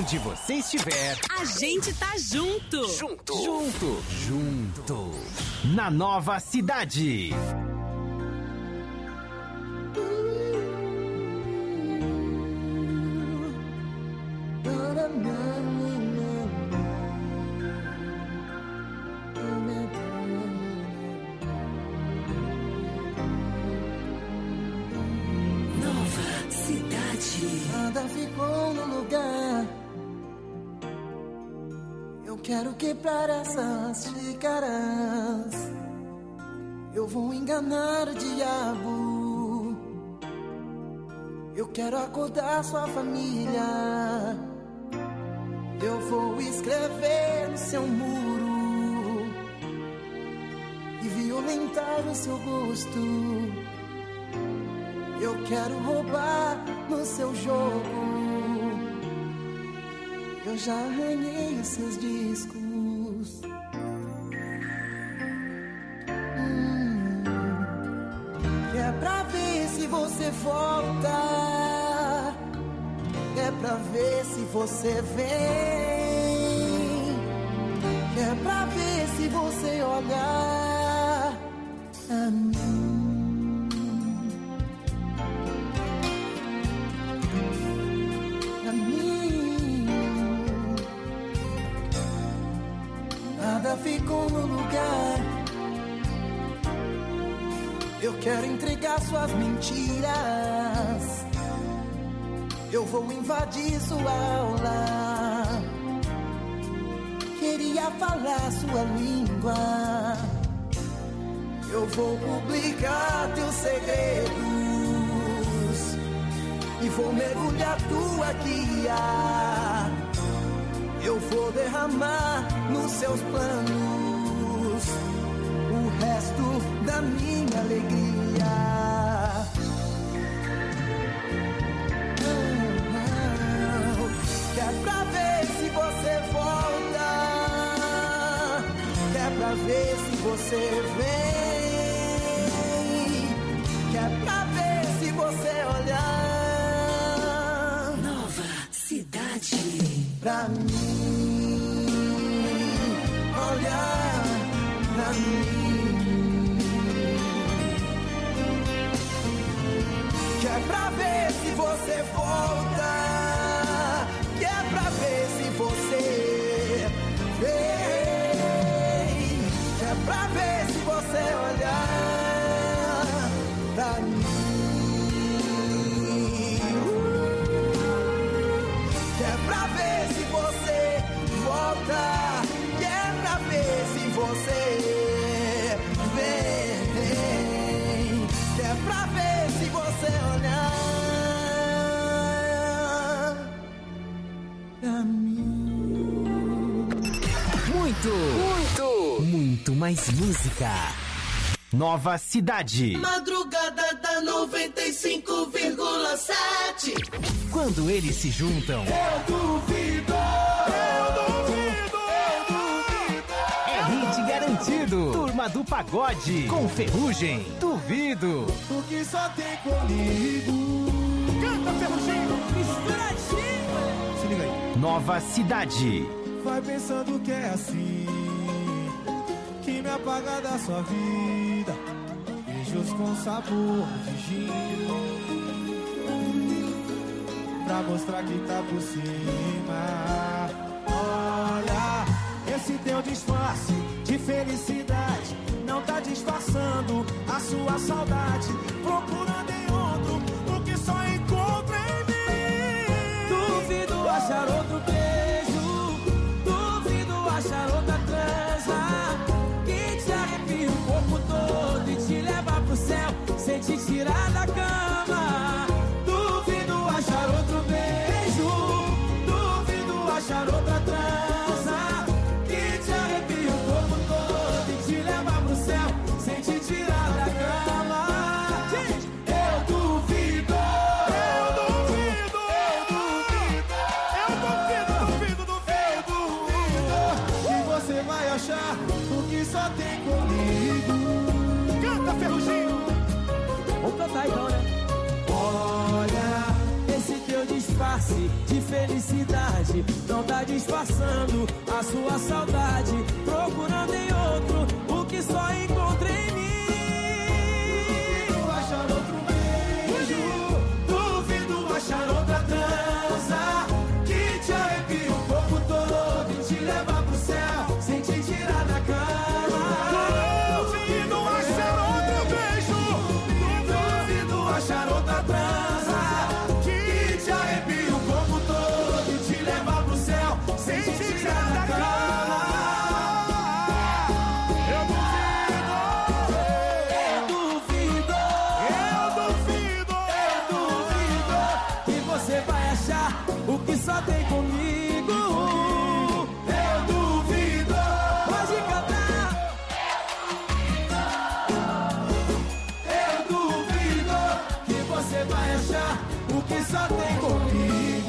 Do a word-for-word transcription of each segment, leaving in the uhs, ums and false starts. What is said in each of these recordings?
Onde você estiver, a gente tá junto. Junto. Junto. Junto. Na nova cidade. Nova cidade. Nada ficou no lugar. Eu quero quebrar essas xícaras. Eu vou enganar o diabo. Eu quero acordar sua família. Eu vou escrever no seu muro e violentar o seu gosto. Eu quero roubar no seu jogo. Eu já arranhei os seus discos. hum, É pra ver se você volta. É pra ver se você vem. É pra ver se você olhar a mim. A mim. Nada ficou no lugar. Eu quero entregar suas mentiras. Eu vou invadir sua aula. Queria falar sua língua. Eu vou publicar teus segredos e vou mergulhar tua guia. Eu vou derramar nos seus planos o resto da minha alegria. É pra ver se você volta. É pra ver se você vem. É pra ver se você olhar. Nova cidade. Pra mim, olhar pra mim. Que é pra ver se você volta. Que é pra ver se você vem. Que é pra ver se você olhar pra mim. Que é pra ver se você volta. Que é pra ver se você vem. Que é pra ver se você olhar pra mim. Muito, muito, muito mais música. Nova cidade. Madrugada da noventa e cinco vírgula sete. Quando eles se juntam, Eu duvido, eu duvido, eu duvido. é hit garantido. Turma do Pagode com Ferrugem. Duvido. O que só tem comigo. Canta, Ferrugem. Misturadinho. Se liga aí. Nova cidade. Vai pensando que é assim, que me apaga da sua vida. Beijos com sabor de gin, pra mostrar que tá por cima. Olha, esse teu disfarce de felicidade não tá disfarçando a sua saudade. Procurando em outro o que só encontra em mim. Duvido achar outro beijo, achar outra transa que te arrepia o corpo todo e te leva pro céu sem te tirar da cama. Duvido achar outro beijo, duvido achar outra transa que te arrepia o corpo todo e te leva pro céu sem te tirar da cama. Eu duvido, eu duvido, eu duvido, eu duvido, duvido, duvido. Você vai achar o que só tem comigo. Canta, Ferrugem. Vamos cantar então, né? nasce de felicidade. Não tá disfarçando a sua saudade, procurando em outro o que só encontra em mim. Duvido achar outro beijo, duvido achar outra trança que te arrepia o corpo todo e te leva pro céu sem te tirar da cama. Duvido achar outro beijo, duvido achar outra trança que te arrepia o corpo todo e te leva pro céu sem te tirar da cama. Eu duvido, eu duvido, eu duvido que você vai achar o que só tem comigo. Eu duvido, pode cantar. Eu duvido que você vai achar o que só tem comigo.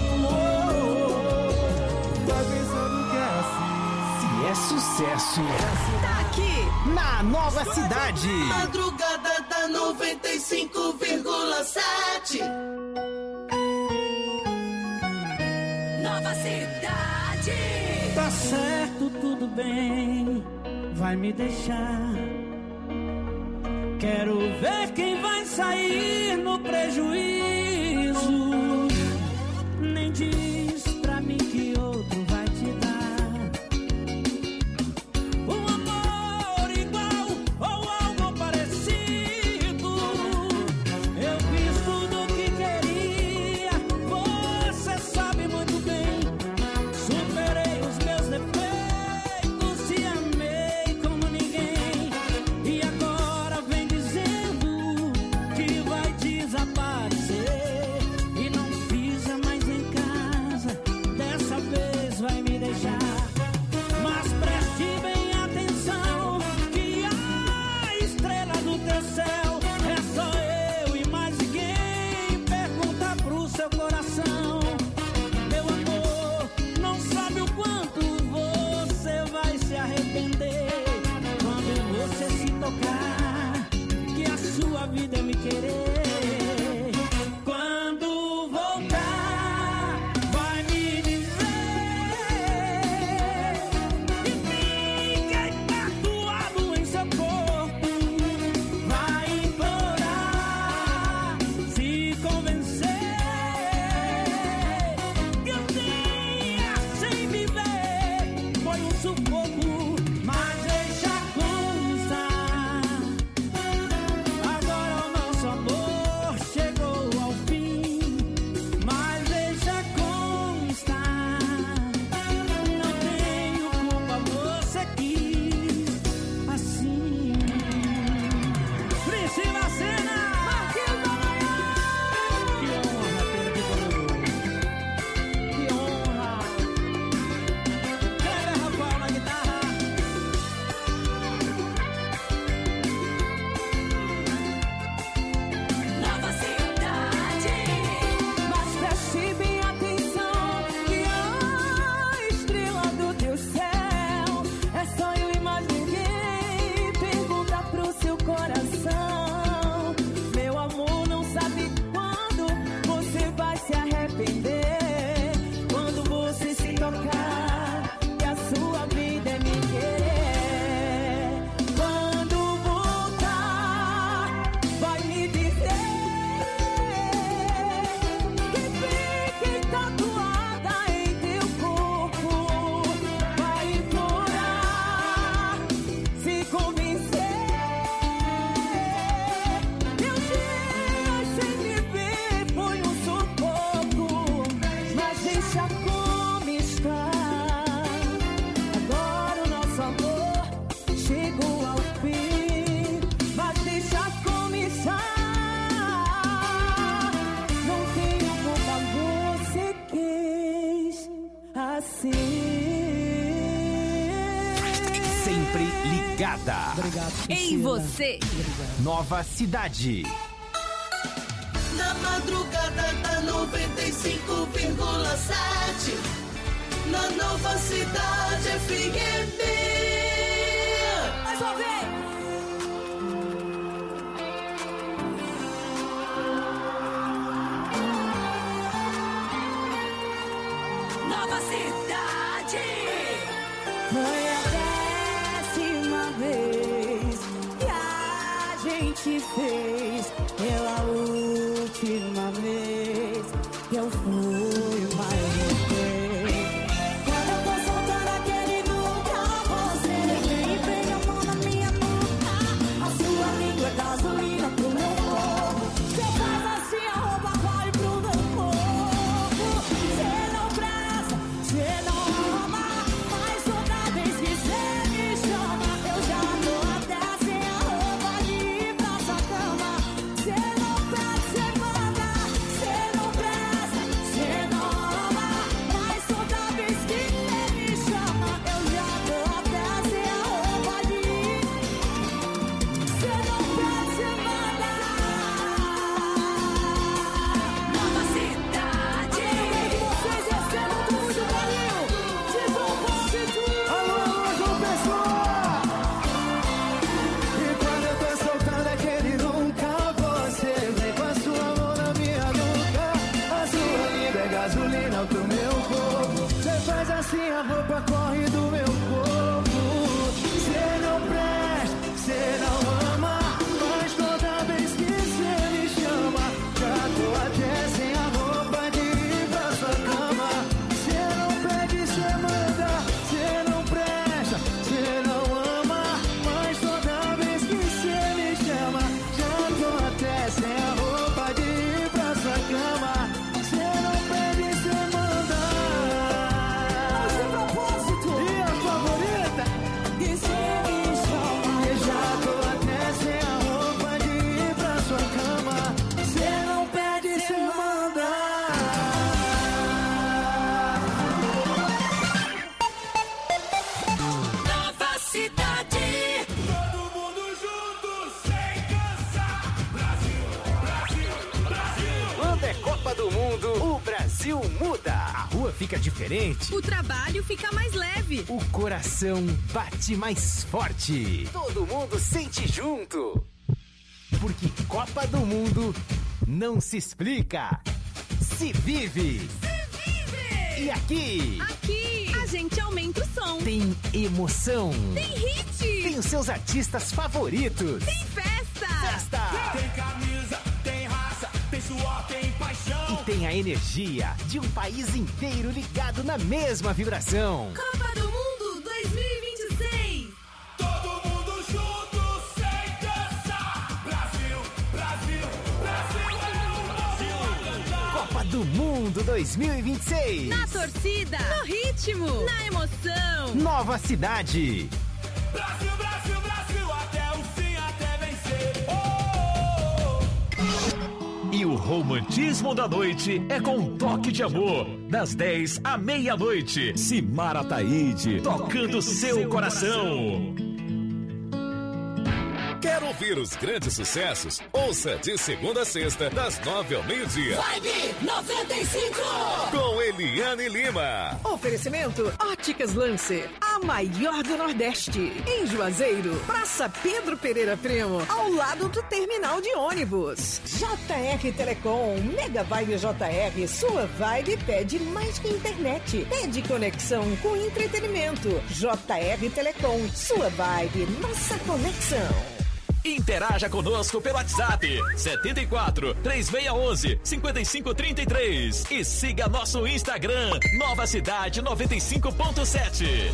Tá pensando que é assim? Se é sucesso, Tá aqui. na Nova Cidade. Madrugada da noventa e cinco vírgula sete. Nova Cidade. Tá certo, tudo bem, vai me deixar. Quero ver quem vai sair no prejuízo. Nem diz pra mim que outro vai te dar um amor igual ou algo parecido. Eu fiz tudo que queria, você sabe muito bem. Superei os meus defeitos, te amei como ninguém. E agora vem dizendo que vai desaparecer e não pisa mais em casa, dessa vez vai me deixar. Mas preste bem atenção que a estrela do teu céu é só eu e mais ninguém. Pergunta pro seu coração, meu amor, não sabe o quanto você vai se arrepender quando você se tocar que a sua vida é me querer. Quando voltar, vai me dizer que fiquei tatuado em seu corpo. Vai implorar, se convencer que eu tinha sem viver. Foi um sufoco, mas deixa constar. Agora o nosso amor chegou ao fim, mas deixa constar. Não tenho culpa, você quis assim. Priscila Senna, Marquinhos da Manhã. Que honra ter aqui comigo. Que honra. Kleber Rafael na guitarra. Nova Cidade. Mas preste bem atenção que a estrela do teu céu é só eu e mais ninguém. Pergunta pro seu coração, meu amor, não sabe quando você vai se arrepender. Quando você se tocar que a sua vida é me querer. Quando voltar, vai me dizer que fique tatuada em teu corpo. Vai implorar, se convencer. Meus dias sem me ver foi um sufoco, mas deixa como está. Agora o nosso amor chegou ao fim, mas deixa como está. Não tenho culpa, você quis assim. Sempre ligada. Em você. Nova Cidade. Na madrugada da noventa e cinco vírgula sete. Na Nova Cidade F M. Mais uma vez. Foi a décima vez que a gente fez. Pela última vez que eu fui mais você. Quando eu tô soltando aquele nunca, você vem e pega a mão na minha nuca. A sua língua é gasolina pro meu corpo. Você faz assim, a roupa corre pro meu corpo. Você não presta, você não ama, mas toda vez que você me chama, eu já tô até sem a roupa de ir pra sua cama. Você não presta, você manda, você não presta, você não ama, mas toda vez que você me chama, eu já tô até sem a roupa de ir. Você não presta, você manda. Nova cidade. Vocês recebam com muito carinho. Vocês vão constituir. Alô, alô, João Pessoa! E quando eu tô soltando aquele nunca, você vem com a sua mão na minha nuca. A sua língua é gasolina pro meu corpo. Você faz assim, a roupa corre do meu corpo. Você não presta, você não ama, mas toda vez que você me chama, já tô até sem a roupa de ir pra sua cama. Você não pede, você manda, você não presta, você não ama, mas toda vez que você me chama, já tô até sem a roupa de ir pra sua cama. Você não pede, você manda. De propósito. E a favorita? Que você me chama. Eu já tô até sem a roupa de ir pra sua cama. Você não pede, você manda. Nova cidade. Todo mundo junto, sem cansar. Brasil, Brasil, Brasil. Quando é Copa do Mundo, o Brasil muda. A rua fica diferente. O trabalho fica mais leve. O coração bate mais forte. Todo mundo sente junto. Porque Copa do Mundo não se explica, se vive. E aqui Aqui, a gente aumenta o som. tem emoção. Tem hit. Tem os seus artistas favoritos. Tem festa. Festa. Tem camisa, tem raça, tem suor, tem paixão. E tem a energia de um país inteiro ligado na mesma vibração. Copa do Mundo dois mil e vinte e seis. Todo mundo junto, sem cansar. Brasil, Brasil, Brasil é o Brasil a cantar. Copa do Mundo dois mil e vinte e seis. Na torcida. No ritmo. Na emoção. Nova cidade. Brasil, Brasil, Brasil, até o fim, até vencer. Oh, oh, oh. E o romantismo da noite é com um toque de amor. Das dez à meia-noite. Simara Taíde, tocando seu coração. Quer ouvir os grandes sucessos? Ouça de segunda a sexta, das nove ao meio-dia. Vibe noventa e cinco. Com Eliane Lima. Oferecimento Óticas Lancer, a maior do Nordeste. Em Juazeiro, Praça Pedro Pereira Primo, ao lado do terminal de ônibus. J R Telecom, Mega Vibe J R, sua vibe pede mais que internet. Pede conexão com entretenimento. J R Telecom, sua vibe, nossa conexão. Interaja conosco pelo WhatsApp setenta e quatro, três seis um um, cinco cinco três três e siga nosso Instagram Nova Cidade noventa e cinco ponto sete.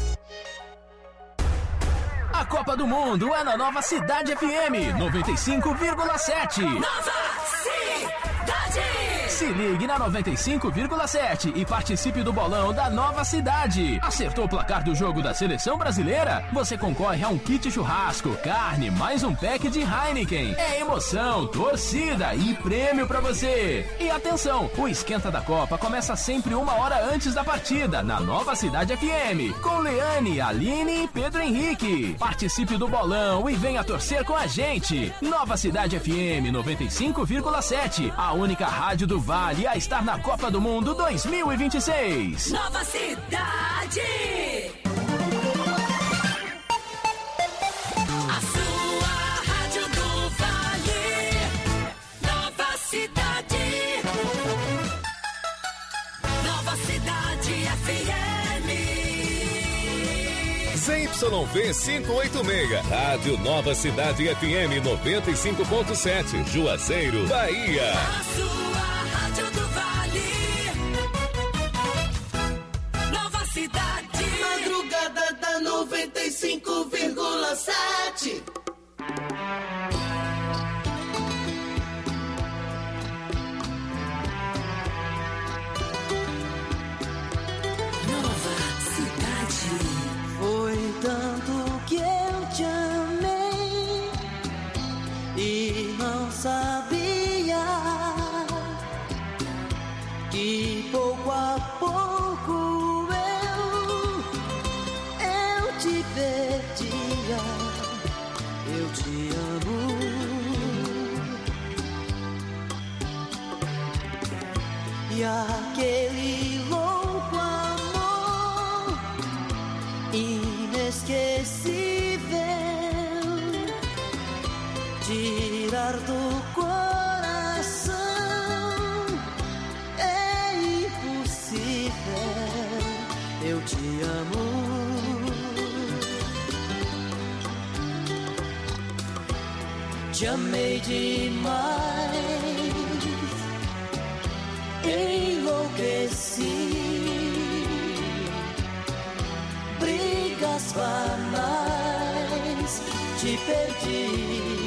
A Copa do Mundo é na Nova Cidade F M noventa e cinco vírgula sete. Nova cidade. Se ligue na noventa e cinco vírgula sete e participe do bolão da Nova Cidade. Acertou o placar do jogo da seleção brasileira? Você concorre a um kit churrasco, carne, mais um pack de Heineken. É emoção, torcida e prêmio pra você. E atenção, o Esquenta da Copa começa sempre uma hora antes da partida, na Nova Cidade F M, com Leane, Aline e Pedro Henrique. Participe do bolão e venha torcer com a gente. Nova Cidade F M noventa e cinco vírgula sete, a única rádio do Vale a estar na Copa do Mundo dois mil e vinte e seis. Nova cidade. A sua rádio do Vale. Nova cidade. Nova cidade F M. Y V quinhentos e oitenta e seis. Rádio Nova Cidade F M noventa e cinco ponto sete. Juazeiro, Bahia. A sua Rádio do Vale. Nova Cidade. Madrugada da noventa e cinco vírgula sete. Foi tanto que eu te amei e não sabia que pouco a pouco eu, eu te perdia. Eu te amo e aquele louco amor inesquecível tirar do coração é impossível. Eu te amo te amei demais, enlouqueci. Brigas banais, te perdi.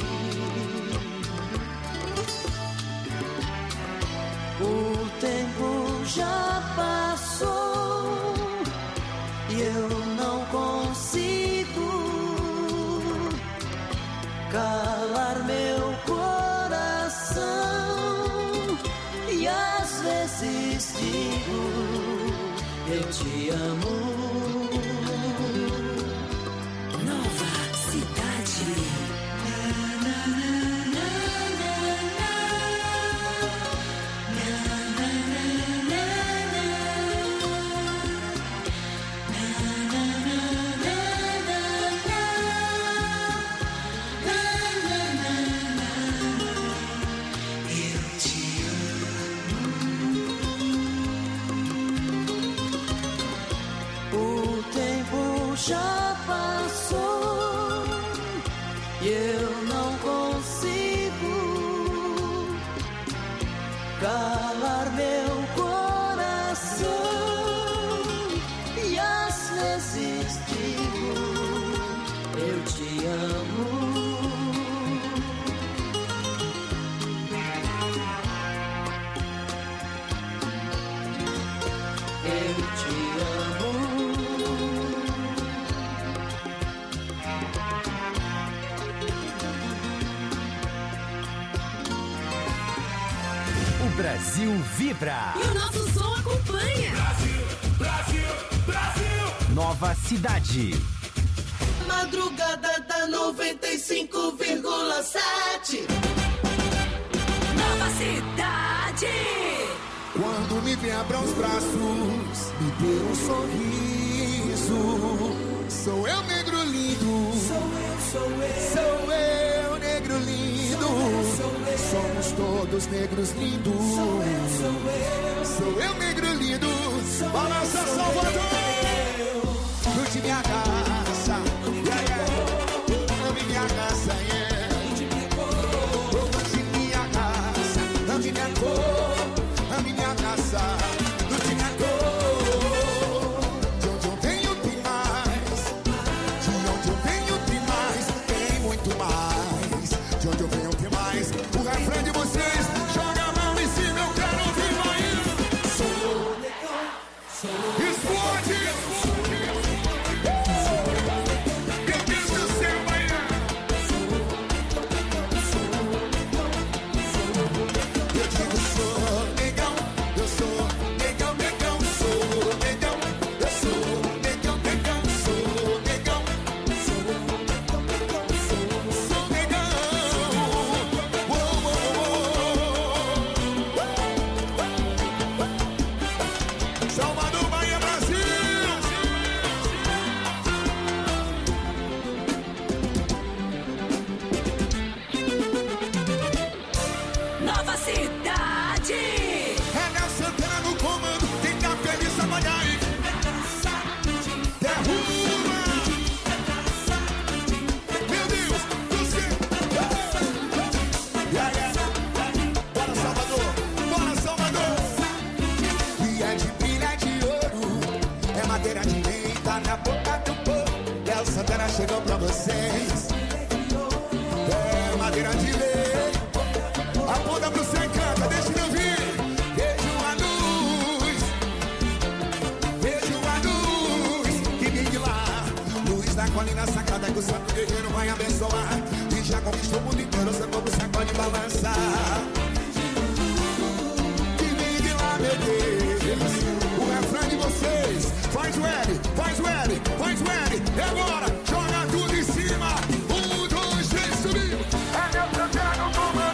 O tempo já passou e eu não consigo calar meu coração. E às vezes digo, eu te amo. Nova Cidade. Já passou e eu não consigo calar meu coração. E às vezes digo, eu te amo. Eu te amo. O Brasil vibra. E o nosso som acompanha. Brasil, Brasil, Brasil. Nova Cidade. Madrugada da noventa e cinco vírgula sete. Nova Cidade. Quando me vê, abra os braços, me dê um sorriso. Sou eu, negro lindo. Sou eu, sou eu. Sou eu, negro lindo. Sou eu, sou eu. Somos todos negros lindos. Sou eu, sou eu. Sou eu, negro lindo. Balança, Salvador. Curte minha raça. Yeah, yeah. Ame minha raça, yeah. Curte minha raça. Ame minha cor. Ame minha raça. Curte minha cor. De onde eu venho tem mais. De onde eu venho tem mais. Tem muito mais. De onde eu venho tem mais. O refrão de vocês. Joga a mão em cima, eu quero ouvir mais. Sou legal. Sou explode. Derruba! chegou pra vocês. É madeira de lei. Aponta pro céu e canta, deixa eu ouvir. Vejo a luz, vejo a luz que vem de lá. Luz da colina sagrada que o santo guerreiro vai abençoar. E já conquistou o mundo inteiro, seu corpo sacode e balança. Que vem de lá, meu Deus. O refrão de vocês. Faz o L, faz o L, faz o L. E agora, joga tudo em cima. Um, dois, três, subiu. É meu Santiago comando.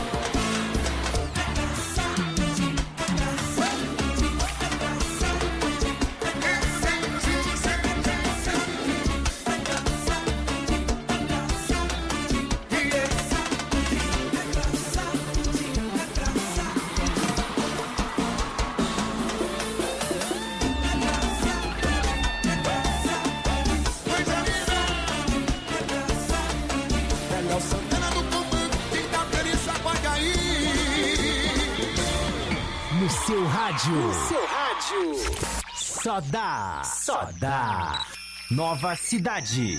Seu rádio, no seu rádio, só dá, só dá. Nova Cidade.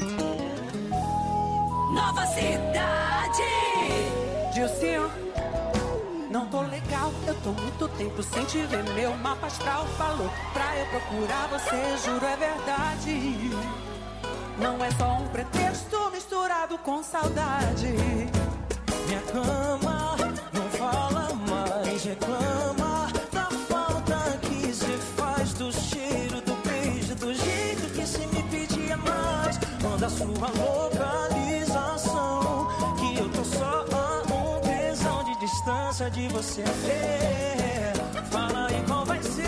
Nova Cidade. Dilcinho, não tô legal, eu tô muito tempo sem te ver. Meu mapa astral falou pra eu procurar você, juro é verdade. Não é só um pretexto misturado com saudade. Minha cama não fala mais, reclama da falta que se faz, do cheiro, do beijo, do jeito que se me pedia mais. Manda sua localização, que eu tô só a um tesão de distância de você. Fala aí qual vai ser.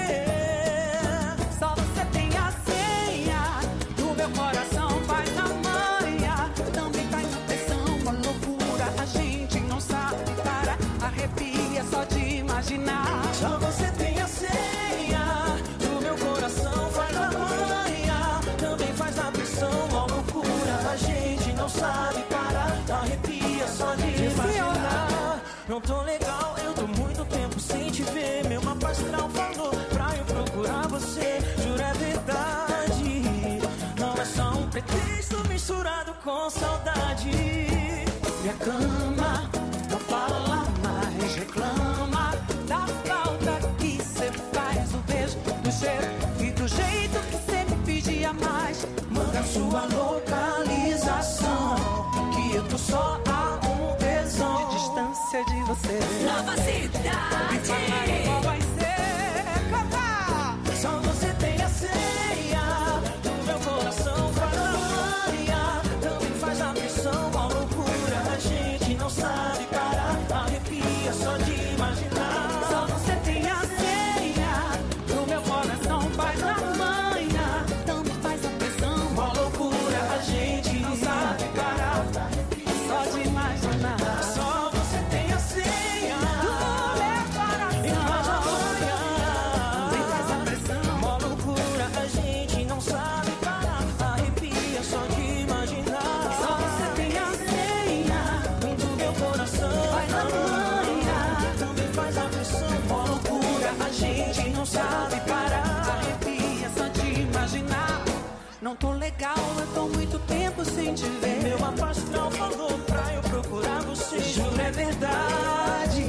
Só você tem a senha do meu coração, faz a manha. Também faz a pressão, uma loucura. A gente não sabe para, arrepia só de imaginar. Só você tem a senha do meu coração, faz a manha. Também faz a pressão, uma loucura. A gente não sabe parar, arrepia só de imaginar. Não tô legal, eu tô muito tempo sem te ver. Meu mapa astral falou pra eu procurar você, juro é verdade. Não é só um pretexto misturado com saudade. Minha cama não fala mais, reclama da falta que cê faz, o beijo, do cheiro e do jeito que cê me pedia mais. Manda sua localização, que eu tô só a um tesão de distância de você. Nova Cidade. Qual vai ser? Cantar. Só você tem a senha do meu coração, faz a manha. Também faz a pressão, uma loucura. A gente não sabe parar, arrepia só de imaginar. Só você tem a senha do meu coração, faz a manha. Também faz a pressão, uma loucura. A gente não sabe parar, só de imaginar. Só você tem a senha do meu coração, e faz a manha. também faz a pressão, uma loucura. A gente não sabe parar, arrepia só de imaginar. Só você tem a senha do meu coração, faz a manha. também faz a pressão, uma loucura. A gente não sabe parar, arrepia só de imaginar. Não tô legal, eu tô muito tempo sem te ver. Meu mapa astral falou pra eu procurar você, juro é verdade.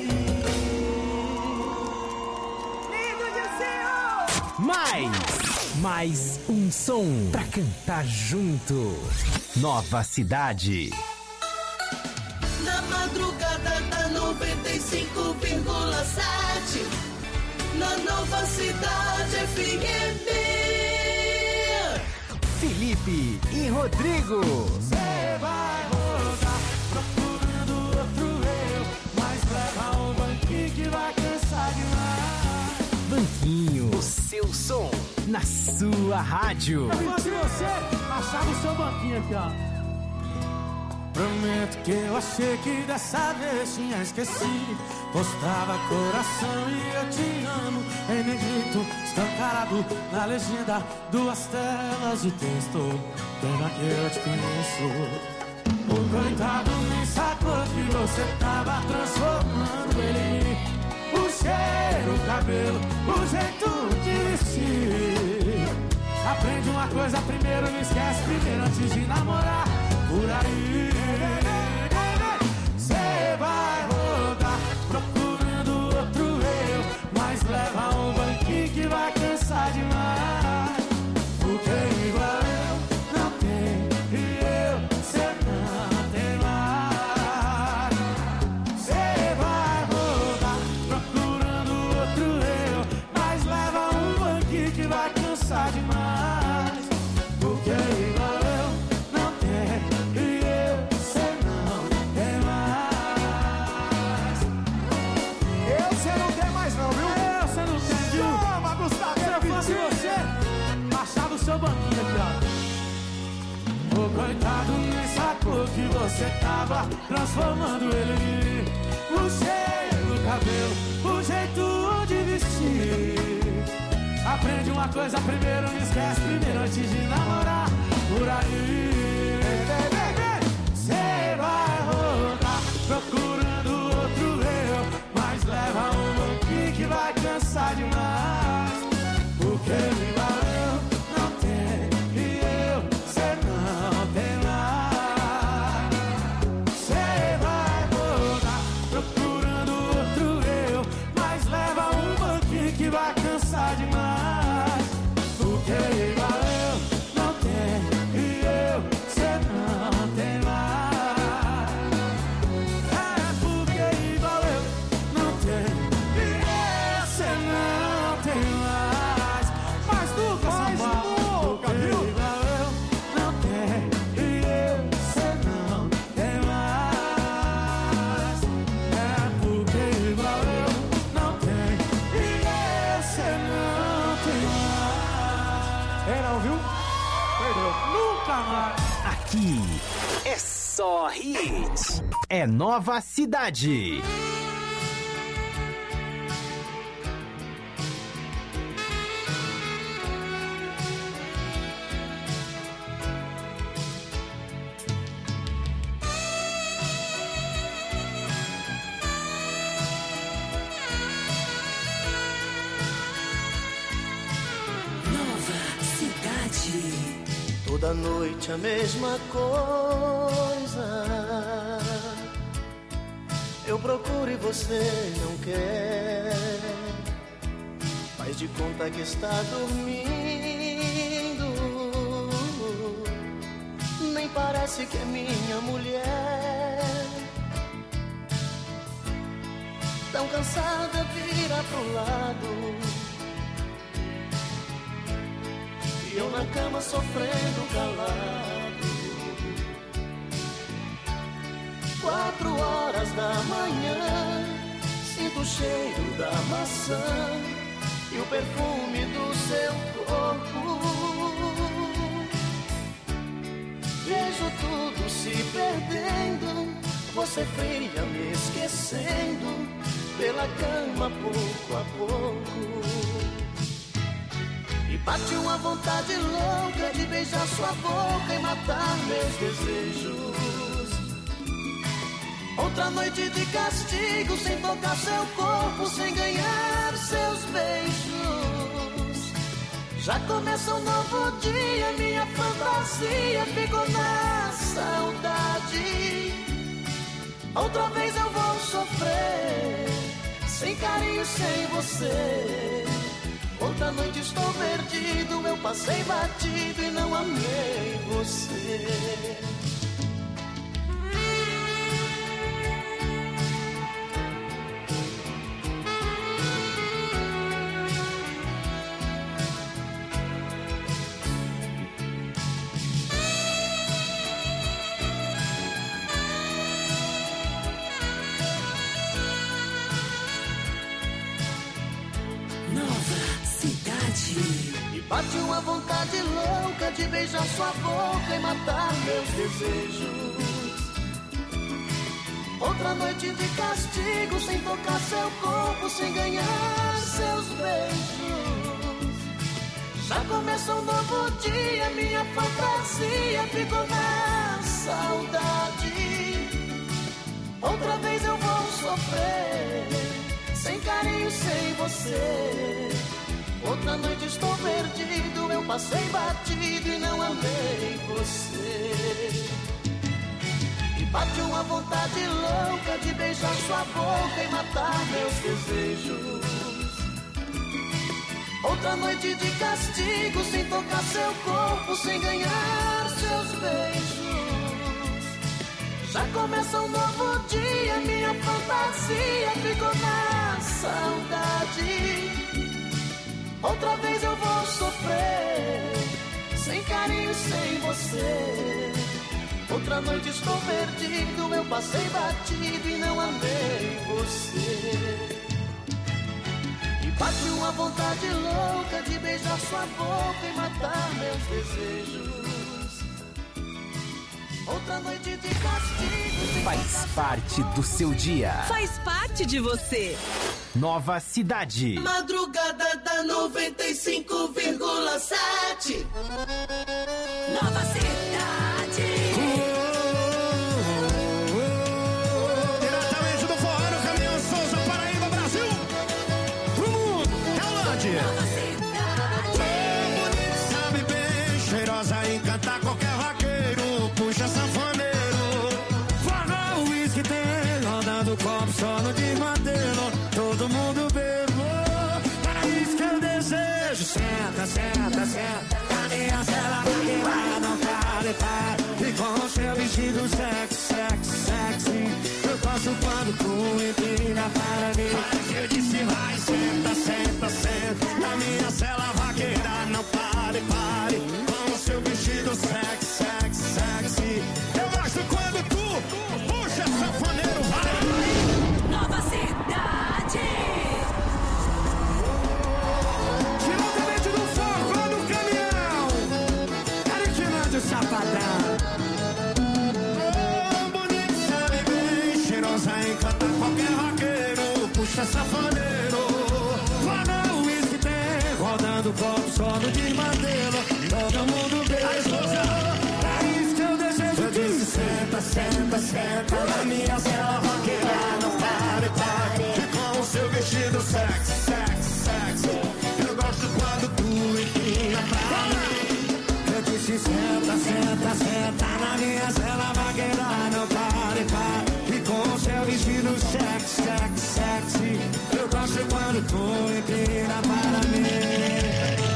Lindo de céu! Mais, mais um som pra cantar junto. Nova Cidade. Na madrugada da noventa e cinco vírgula sete, na Nova Cidade F M. Felipe e Rodrigo. Você vai voltar procurando outro eu, mas leva um banquinho que vai cansar demais. Banquinho, o seu som na sua rádio. Eu fosse você, achava o seu banquinho aqui, ó. Prometo que eu achei que dessa vez tinha esquecido. Postava coração e eu te amo em negrito, escancarado na legenda, duas telas de texto. Pena que eu te conheço. O coitado nem sacou que você tava transformando ele em mim. O cheiro, o cabelo, o jeito de vestir. Aprende uma coisa primeiro, não esquece primeiro antes de namorar. Por aí cê vai rodar procurando outro eu, mas leva um banquinho que vai cansar demais. Porque igual eu não tem e eu cê não tem mais. Cê vai rodar procurando outro eu, mas leva um banquinho que vai cansar demais. Porque igual eu não tem e eu cê não tem mais. Eu cê não tem mais não, viu? Eu cê não tem, viu? Chama, Gustavo. Se eu fosse você, baixava o seu banquinho aqui, ó. O coitado nem sacou que você tava transformando ele. O cheiro do cabelo, o jeito de vestir. Aprende uma coisa primeiro, não esquece primeiro antes de namorar. Por aí cê vai rodar procurando outro eu, mas leva um banquinho que vai cansar demais. Porque igual eu não tenho e eu cê não tem mais. Cê vai rodar procurando outro eu, mas leva um banquinho que vai cansar demais. Porque igual eu não tenho e eu cê não tem mais. É porque igual eu não tenho e eu cê não tem mais. Mas nunca, São Paulo, porque igual eu não tenho e eu cê não tem mais. É porque igual eu não tenho e eu cê não tem mais. É não, viu? Perdeu. Nunca mais. Aqui é só hit. É Nova Cidade. Nova Cidade. Toda noite a mesma coisa. Eu procuro e você não quer. Faz de conta que está dormindo. Nem parece que é minha mulher. Tão cansada, vira pro lado. E eu na cama sofrendo calado. Quatro horas da manhã, sinto o cheiro da maçã e o perfume do seu corpo. Vejo tudo se perdendo, você fria me esquecendo, pela cama pouco a pouco. E bate uma vontade louca de beijar sua boca e matar meus desejos. Outra noite de castigo, sem tocar seu corpo, sem ganhar seus beijos. Já começa um novo dia, minha fantasia ficou na saudade. Outra vez eu vou sofrer, sem carinho, sem você. Outra noite estou perdido, eu passei batido e não amei você. E bate uma vontade louca de beijar sua boca e matar meus desejos. Outra noite de castigo, sem tocar seu corpo, sem ganhar seus beijos. Já começa um novo dia, minha fantasia ficou na saudade. Outra vez eu vou sofrer, sem carinho, sem você. Outra noite estou perdido, eu passei batido e não amei você. E bate uma vontade louca de beijar sua boca e matar meus desejos. Outra noite de castigo, sem tocar seu corpo, sem ganhar seus beijos. Já começa um novo dia, minha fantasia ficou na saudade. Outra vez eu vou sofrer, sem carinho, sem você. Outra noite estou perdido, eu passei batido e não amei você. E bate uma vontade louca de beijar sua boca e matar meus desejos. Outra noite de castigo. Faz parte do seu dia. Faz parte de você. Nova Cidade. Madrugada da noventa e cinco vírgula sete. Nova Cidade. Diretamente do Forró no Caminhão Souza, Paraíba, Brasil. Pro mundo, Tailândia. Nova Cidade. É bonita, sabe bem, cheirosa, encanta qualquer vaqueiro. Puxa sanfoneiro, forró, o uísque tem, rodando copo só no desmantelo. Todo mundo bebou, é isso que eu desejo. Senta, senta, senta. Na minha cela vai lá, não pare, pare. E com o seu vestido sexy, sexy, sexy. Eu gosto quando tu empina para mim. Mas eu disse vai, senta, senta, senta. Na minha cela vaqueira, não pare, pare. Com o seu vestido sexy, sexy, sexy. Eu gosto quando tu puxa sanfoneiro, vai. Nova Cidade. Diretamente do Forró no Caminhão, Ariquinândia, Safadão. Oh, bonito, sabe bem, cheirosa, encanta qualquer vaqueiro. Puxa sanfoneiro, forró, uísque tem, rodando copo só no desmantelo. Todo mundo beijou, é isso que eu desejo. Eu disse senta, senta, senta. Na minha cela vaqueira, não pare, pare. E com o seu vestido sexy, sexy, sexy. Eu gosto quando tu empina pra mim. Eu disse senta, senta, senta. Na minha cela vaqueira, não pare, pare. E com o seu vestido sexy, sexy, sexy. Eu gosto quando tu empina para mim.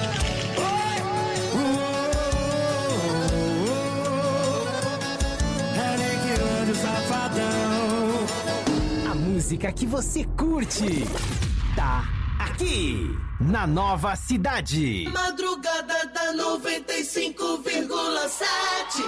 Safadão. A música que você curte tá aqui na Nova Cidade. Madrugada da noventa e cinco vírgula sete.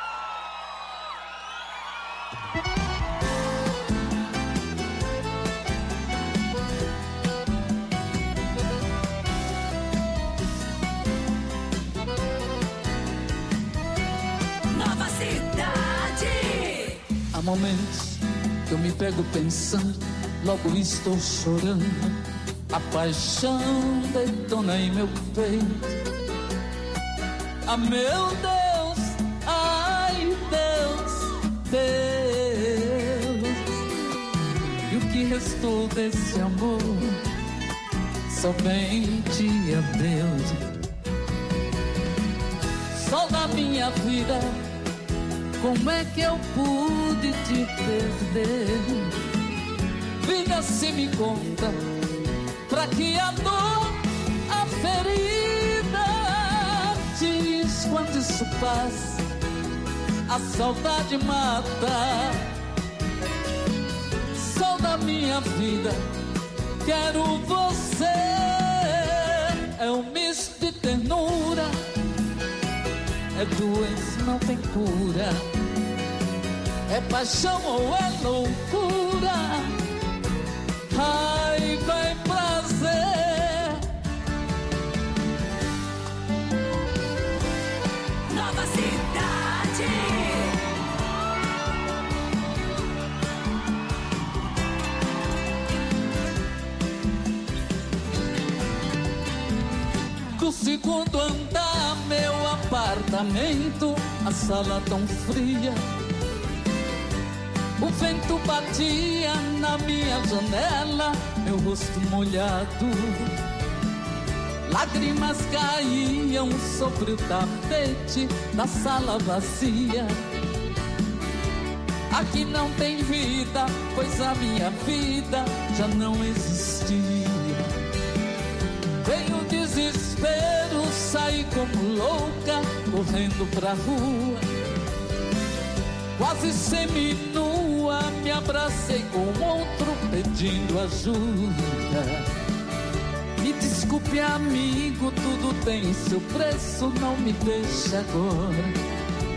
Nova Cidade. Há momentos que eu me pego pensando, logo estou chorando. A paixão detona em meu peito. Ah, meu Deus, ai Deus, Deus. E o que restou desse amor? Somente a Deus. Sol da minha vida, como é que eu pude te perder? Vida, se me conta, pra que a dor, a ferida, diz quando isso passa, a saudade mata. Sol da minha vida, quero você. É um misto de ternura, é doença, não tem cura. É paixão ou é loucura? Raiva e prazer. Nova Cidade. Do segundo andar, meu apartamento, a sala tão fria. O vento batia na minha janela, meu rosto molhado. Lágrimas caíam sobre o tapete da sala vazia. Aqui não tem vida, pois a minha vida já não existia. Veio o desespero, saí como louca, correndo pra rua. Quase seminua, me abracei com outro, pedindo ajuda. Me desculpe, amigo, tudo tem seu preço, não me deixe agora.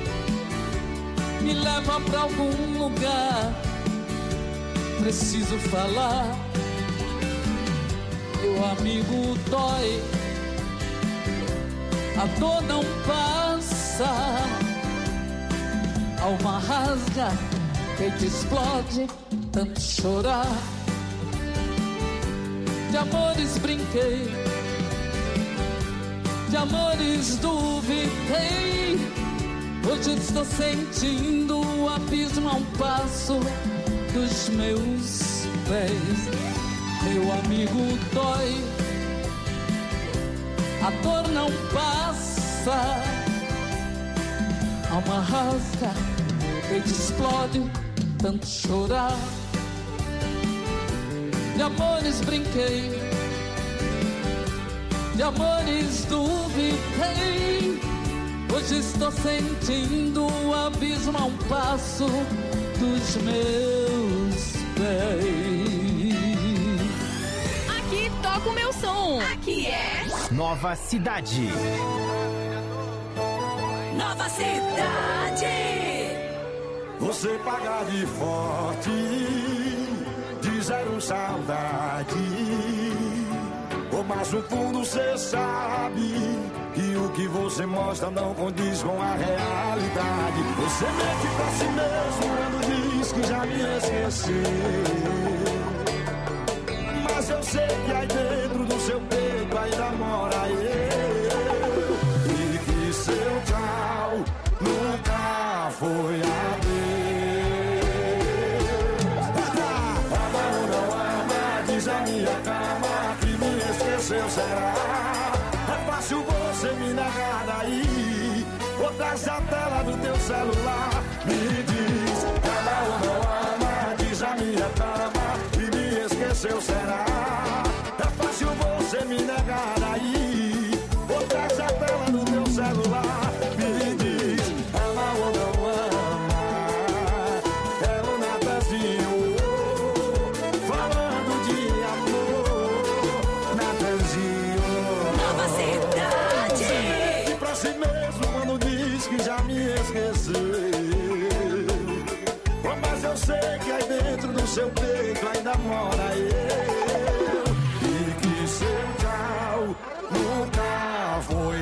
Me leva pra algum lugar, preciso falar. Meu amigo dói, a dor não passa. Alma rasga, peito explode, tanto chorar. De amores brinquei, de amores duvidei. Hoje estou sentindo o abismo a um passo dos meus pés. Meu amigo dói, a dor não passa. Alma rasga, peito explode, tanto chorar. De amores brinquei, de amores duvidei. Hoje estou sentindo o abismo a um passo dos meus pés. Aqui toca o meu som. Aqui é Nova Cidade. Nova Cidade. Você paga de forte, de zero saudade. Oh, mas no fundo cê sabe que o que você mostra não condiz com a realidade. Você mente pra si mesmo quando diz que já me esqueceu. Mas eu sei que aí dentro do seu peito ainda mora eu. E que seu tchau nunca foi adeus. Ama ou não ama, diz a minha cama que me esqueceu, será? É fácil você me negar daí, ou traz a tela do teu celular. Me diz, ama ou não ama, diz a minha cama que me esqueceu, será? É fácil você me negar daí, ou traz a tela do teu celular. Me diz, ama ou não ama, é o Natanzinho falando de amor. Natanzinho, Nova Cidade. e pra si mesmo quando diz que já me esqueceu. Oh, mas eu sei que aí dentro do seu peito ainda mora eu. E que seu tchau nunca foi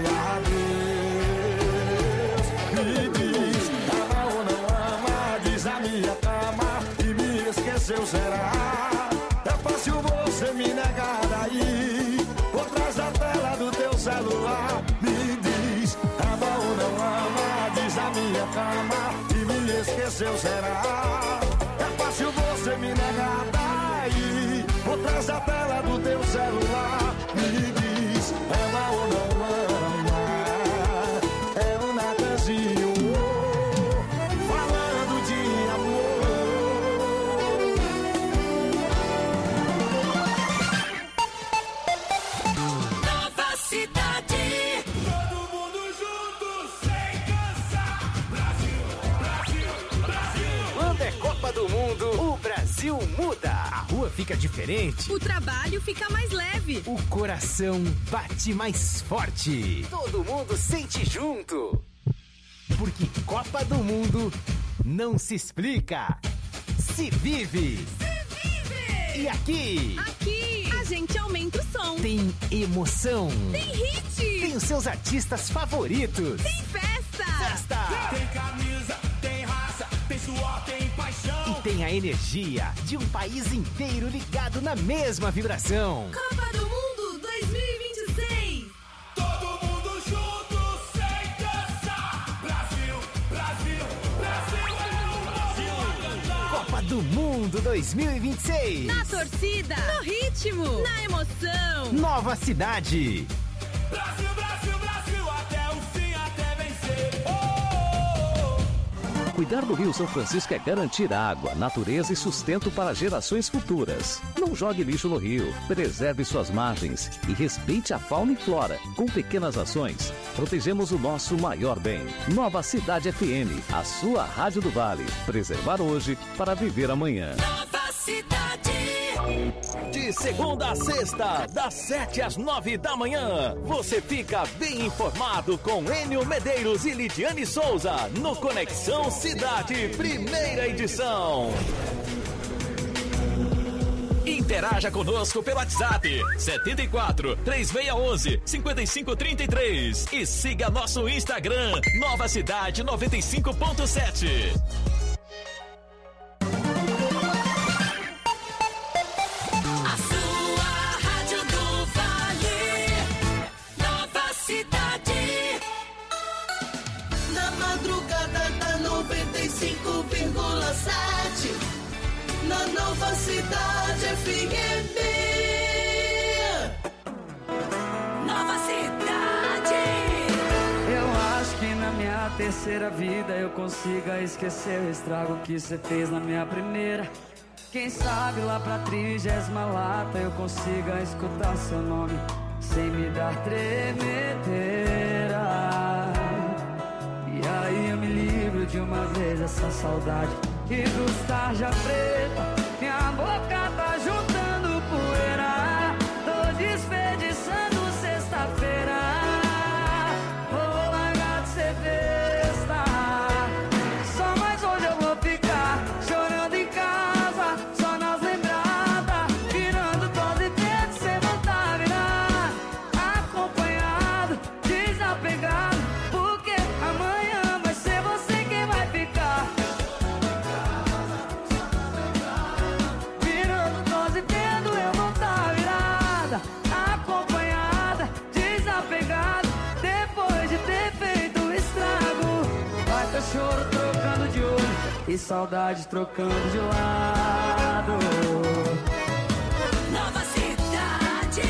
adeus. Me diz, ama ou não ama, diz a minha cama e me esqueceu, será? É fácil você me negar daí, ou traz a tela do teu celular. Me diz, ama ou não ama, diz a minha cama e me esqueceu, será? É fácil você me negar daí, ou traz a tela do teu celular. Me diz, ama ou não ama, é o Natanzinho falando de amor. Nova Cidade. Todo mundo junto, sem cansar. Brasil, Brasil, Brasil. Quando é Copa do Mundo, o Brasil muda. A rua fica diferente. O trabalho fica mais leve. O coração bate mais forte. Todo mundo sente junto. Porque Copa do Mundo não se explica, se vive. Se vive. E aqui Aqui a gente aumenta o som. tem emoção. Tem hit. Tem os seus artistas favoritos. Tem festa. Festa. Tem camisa, tem raça, tem suor, tem paixão. E tem a energia de um país inteiro ligado na mesma vibração. Copa do Mundo dois mil e vinte e seis. Todo mundo junto, sem cansar. Brasil, Brasil, Brasil é o Brasil a cantar. Copa do Mundo dois mil e vinte e seis. Na torcida. No ritmo. Na emoção. Nova Cidade. Cuidar do Rio São Francisco é garantir água, natureza e sustento para gerações futuras. Não jogue lixo no rio, preserve suas margens e respeite a fauna e flora. Com pequenas ações, protegemos o nosso maior bem. Nova Cidade F M, a sua rádio do Vale. Preservar hoje para viver amanhã. Nova Cidade. De segunda a sexta, das sete às nove da manhã, você fica bem informado com Enio Medeiros e Lidiane Souza no Conexão Cidade, primeira edição. Interaja conosco pelo WhatsApp setenta e quatro, três seis um um, cinco cinco três três e siga nosso Instagram Nova Cidade noventa e cinco ponto sete. cinco vírgula sete na Nova Cidade F M. Nova Cidade. Eu acho que na minha terceira vida eu consiga esquecer o estrago que você fez na minha primeira. Quem sabe lá pra trigésima lata eu consiga escutar seu nome sem me dar tremedeira. E aí eu me livro de uma vez essa saudade e dos tarja preta. Minha boca tá juntando poeira, tô desperdiçando sexta-feira. Vou largar de ser besta, só mais hoje eu vou ficar chorando em casa, só nas lembradas, virando todo e preto, sem voltar a virar, acompanhado, desapegado. Choro trocando de olho e saudade trocando de lado. Nova Cidade.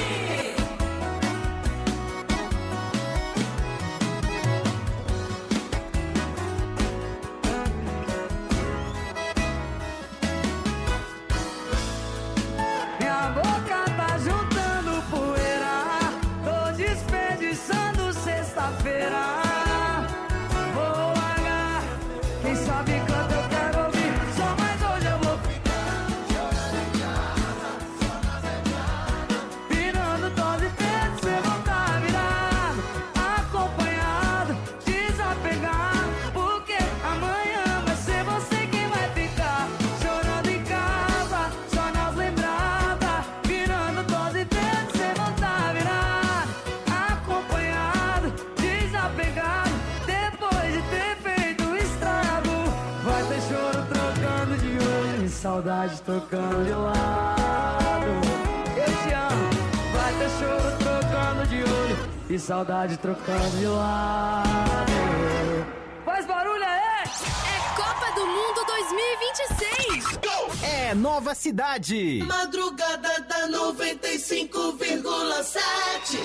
Minha boca tá juntando poeira, tô desperdiçando sexta-feira. Quem sabe quando eu quero ouvir, só mais hoje eu vou ficar chorando em casa, só nas lembradas, virando todo e preto, sem voltar virado, acompanhado, desapegado, porque amanhã vai ser você quem vai ficar chorando em casa, só nas lembradas, virando todo e preto, sem voltar virado, acompanhado, desapegado, depois de ter feito o estrago. Vai ter choro trocando de olho e saudade trocando de lado. Eu te amo. Vai ter choro trocando de olho e saudade trocando de lado. Faz barulho aí! É Copa do Mundo dois mil e vinte e seis. É Nova Cidade. Madrugada da noventa e cinco vírgula sete.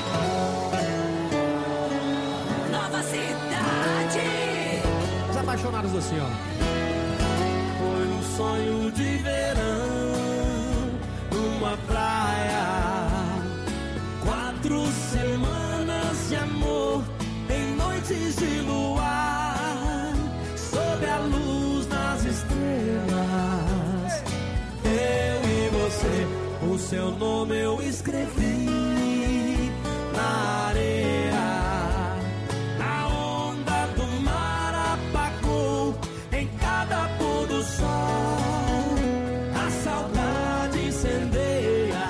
Nova Cidade. Os apaixonados do senhor. Foi um sonho de verão numa praia, quatro semanas de amor em noites de luar, sob a luz das estrelas. Eu e você, o seu nome eu escrevi na areia. Na onda do mar apagou em cada pôr do sol, a saudade incendeia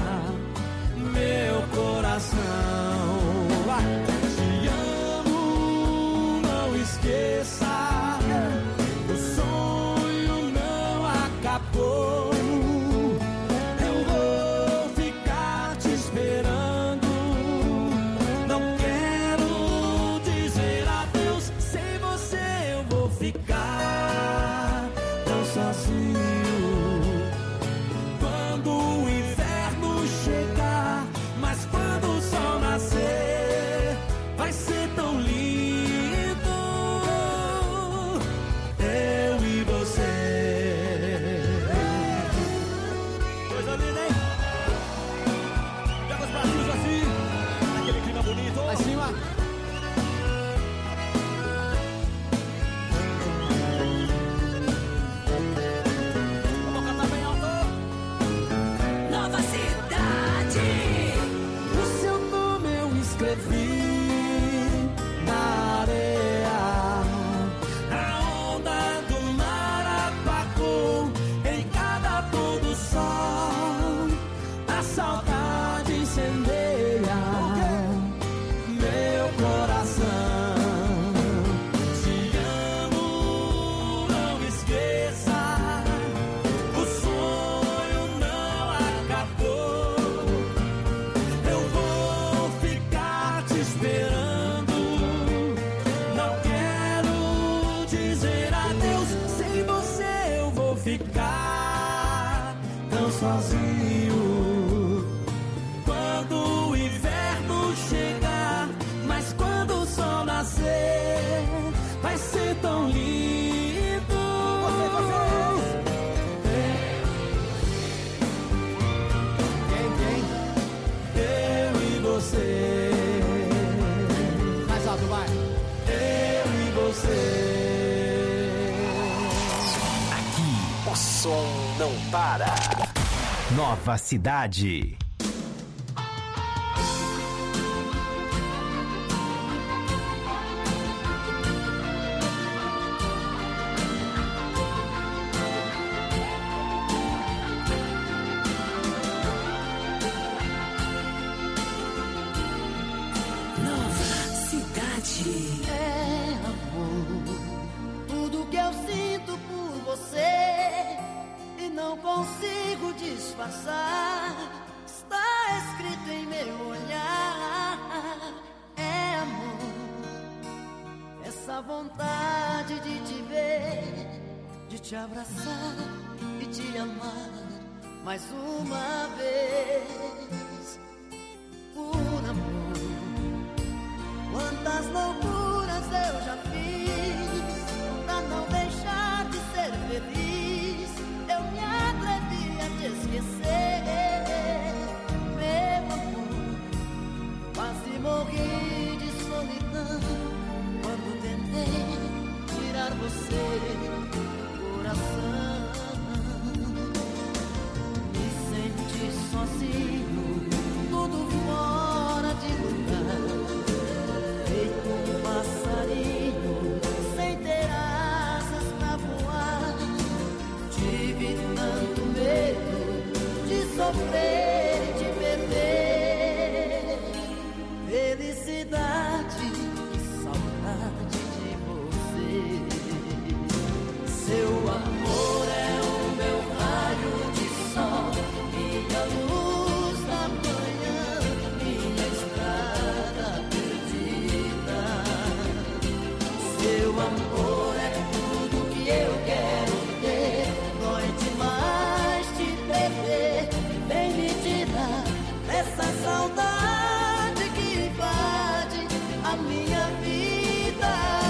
meu coração. Te amo, não esqueça, o sonho não acabou. Eu vou ficar te vida, hein? Joga os bracinhos assim, aquele clima bonito. Lá em cima. Vamos cantar bem alto. Nova cidade. O seu nome eu escrevi na areia. A onda do mar apagou em cada pôr do sol. A saudade incendeia meu coração. Te amo, não esqueça. O sonho não acabou. Eu vou ficar te esperando. Não quero dizer adeus. Sem você eu vou ficar tão sozinho. Quando o inverno chegar, mas quando o sol nascer, vai ser tão lindo. Você, você. Quem, quem? Eu e você. Mais alto, vai. Eu e você. Aqui, o som não para. Nova cidade. Nova cidade. É amor, tudo que eu sinto por você e não consigo disfarçar, está escrito em meu olhar. É amor, essa vontade de te ver, de te abraçar e te amar mais uma vez. Por amor, quantas loucuras eu já fiz pra não deixar de ser feliz. Eu me atrevi a te esquecer, meu amor. Quase morri de solidão quando tentei tirar você do coração. Me senti sozinho, tudo fora de lugar. Feito um passarinho sem ter asas pra voar. Tive tanto medo de sofrer e de perder felicidade e saudade de você. Seu amor é o meu raio de sol, minha luz da manhã, minha estrada perdida. Seu amor é tudo que eu quero ter. Dói demais te perder. Vem me tirar dessa saudade que invade a minha vida.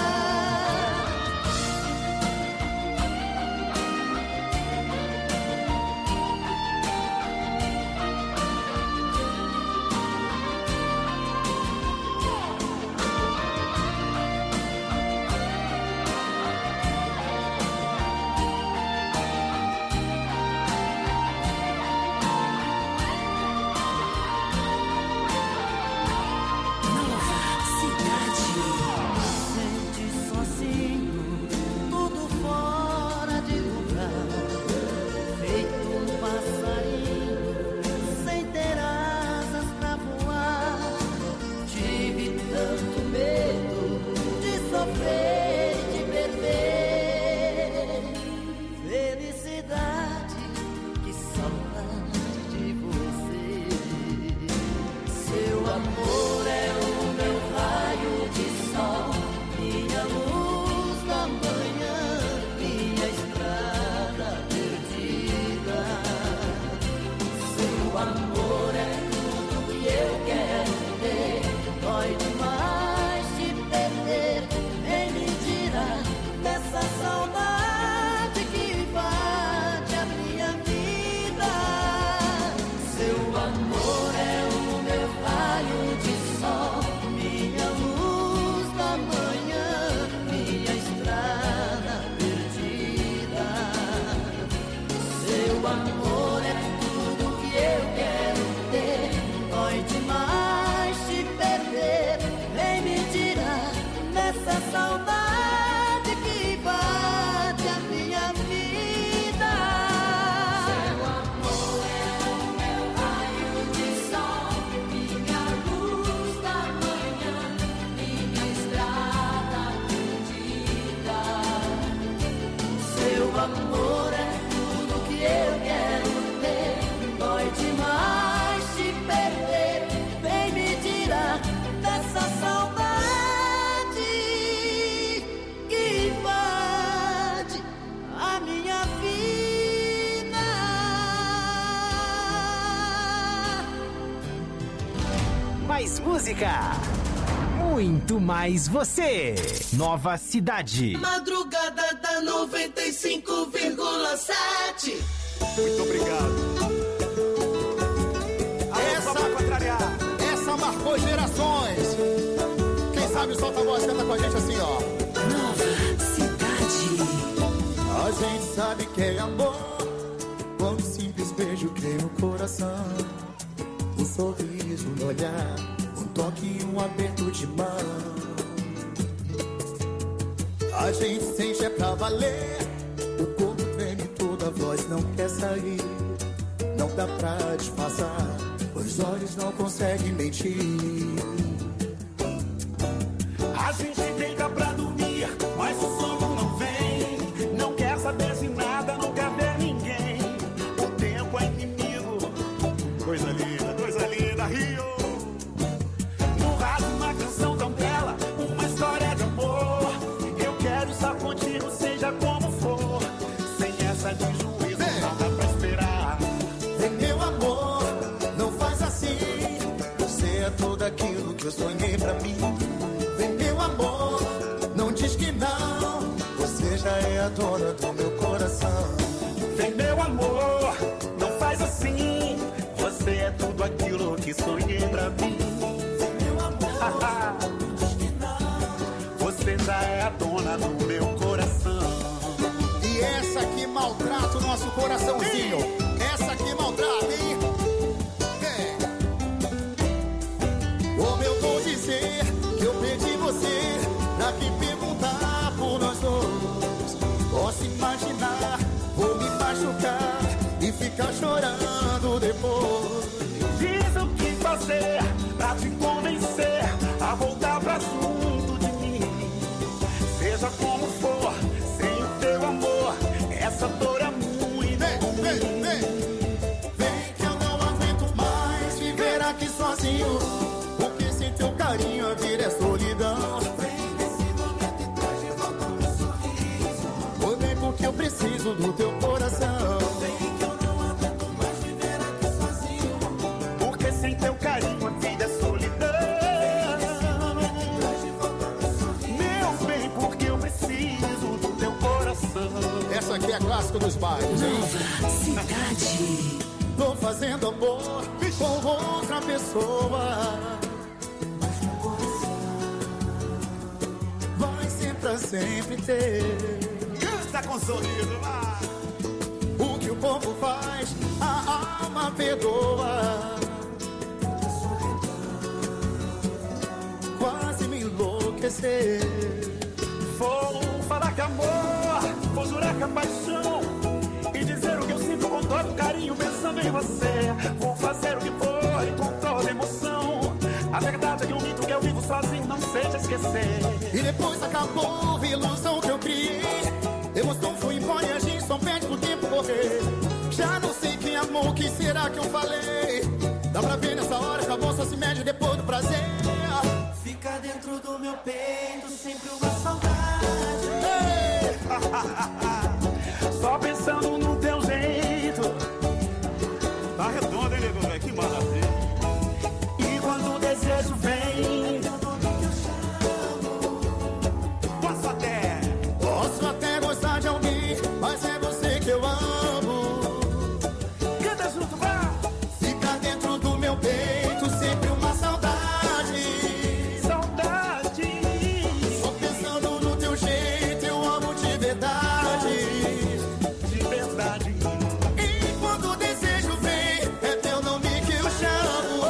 mais música. Muito mais você. Nova Cidade. Madrugada da noventa e cinco vírgula sete. Muito obrigado. Essa, essa marcou gerações. Quem sabe solta a voz, canta com a gente assim, ó. Nova Cidade. A gente sabe que é amor quando um simples beijo queima o coração. Um sorriso no olhar, um toque e um aperto de mão. A gente sente é pra valer. O corpo treme, toda a voz não quer sair. Não dá pra disfarçar, os olhos não conseguem mentir. A gente deita pra dormir, mas o sono não vem. Não quer saber de nada, não quer ver ninguém. O tempo é inimigo. Coisa linda, coisa linda, Rio. No rádio uma canção tão bela, uma história de amor. Eu quero estar contigo, seja como for. Sem essa de juízo, não dá pra esperar. Vem meu amor, não faz assim. Você é tudo aquilo que eu sonhei pra mim. Vem meu amor, não diz que não. Você já é a dona do meu coração. Vem meu amor, não faz assim. Você é tudo aquilo que sonhei pra mim. Vem meu amor, não diz que não. Você já é a dona do meu coração. E essa que maltrata o nosso coraçãozinho. Essa que maltrata, hein? É. Como eu vou dizer que eu perdi você pra que perguntar por nós dois? Posso imaginar, vou me machucar e ficar chorando depois. Diz o que fazer pra te convencer a voltar pra junto de mim. Seja como for, sem o teu amor, essa dor é muito. Vem, vem, vem. Vem que eu não aguento mais viver aqui sozinho. Porque sem teu carinho a vida é solidão. Vem nesse momento e traz de volta o meu sorriso. Foi bem porque eu preciso do teu coração. Vem que eu não aguento mais viver aqui sozinho. Porque sem teu carinho a vida é solidão. Meu bem, porque eu preciso do teu coração. Essa aqui é clássico dos bailes, hein? Nova Cidade. Tô fazendo amor com outra pessoa. Mas meu coração vai ser pra sempre ter. Canta com sorriso, vai. O que o povo faz, a alma perdoa. Quase me enlouquecer. Vou falar que amor, vou jurar que é paixão. E dizer o que eu sinto com todo carinho pensando em você. Vou fazer o que for e com toda emoção. A verdade é que um mito que eu vivo sozinho não sei te esquecer. E depois acabou a ilusão que eu criei. Emoção foi embora e a gente só pede pro tempo correr. Já não sei quem amou, o que será que eu falei. Dá pra ver nessa hora que a bolsa se mede depois do prazer. Fica dentro do meu peito sempre uma saudade. Só pensando no teu jeito. Tá redondo, hein, nego? Que maravilha. E quando o desejo vem, posso até Posso até gostar de alguém, mas é você que eu amo. Canta junto, vai. Fica dentro do meu peito sempre uma saudade. Saudade. Só pensando no teu jeito, eu amo de verdade. De verdade. E quando o desejo vem, é teu nome que eu chamo.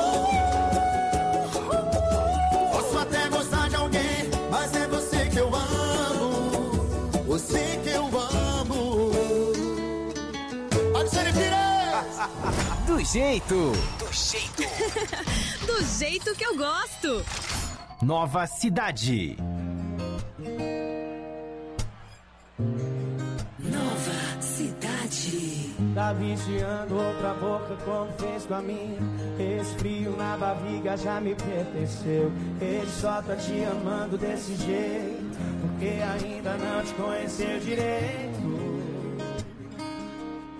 Posso até gostar de alguém, mas é você que eu amo. Você que eu amo. Alexandre Pires! Do jeito. Do jeito. Do jeito que eu gosto. Nova Cidade. Nova Cidade. Tá vigiando outra boca como fez com a minha. Esse frio na barriga já me pertenceu. Ele só tá te amando desse jeito porque ainda não te conheceu direito.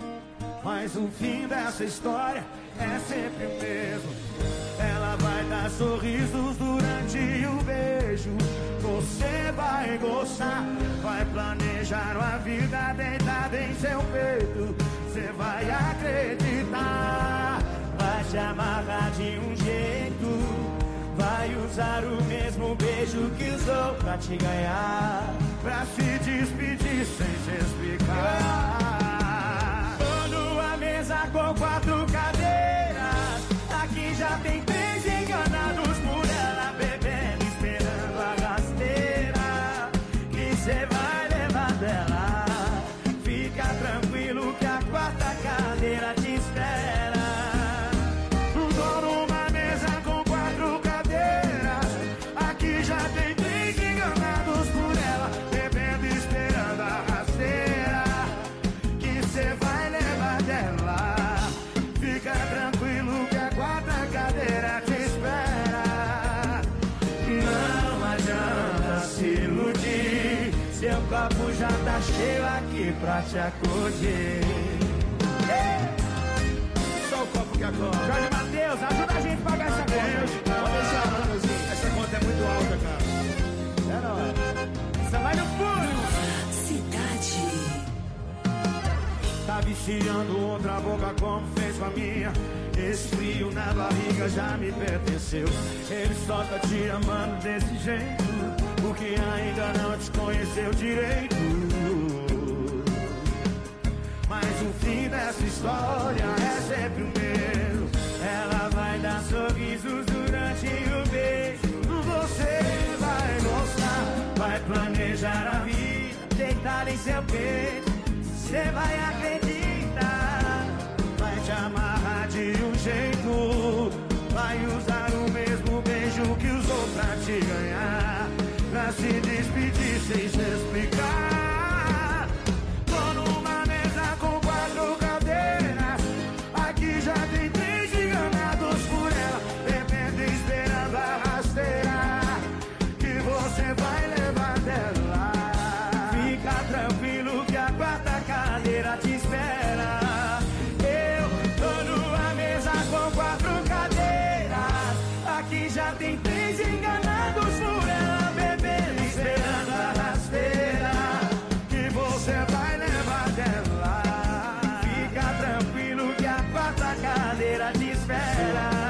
Mas o fim dessa história é sempre o mesmo. Ela vai dar sorrisos durante o beijo. Você vai gostar, vai planejar uma vida deitada em seu peito. Você vai acreditar, vai te amarrar de um jeito. Vai usar o mesmo beijo que usou pra te ganhar, pra se despedir sem se explicar. Tô numa mesa com quatro cadeiras, aqui já tem três enganados por ela, bebendo, esperando a rasteira que cê vai levar dela. Fica tranquilo que a quarta cadeira te espera. Tô numa mesa com quatro cadeiras, aqui já tem três enganados por ela, bebendo, esperando a rasteira que cê vai levar dela. Fica tranquilo que a quarta cadeira te espera. Não adianta se iludir, seu copo já tá cheio aqui pra te acudir. Só o copo que acorda. Jorge Matheus, ajuda a gente a pagar essa conta. Pode deixar, Matheusinho. Essa conta é muito alta, cara. É nóis. Você vai no fundo. Cidade. Tá viciando outra boca como fez com a minha. Esse frio na barriga já me pertenceu. Ele só tá te amando desse jeito porque ainda não te conheceu direito. Mas o fim dessa história é sempre o mesmo. Ela vai dar sorrisos durante o beijo. Você vai gostar, vai planejar a vida deitada em seu peito. Você vai acreditar, vai te amarrar de um jeito. Vai usar o mesmo beijo que usou pra te ganhar, pra se despedir sem se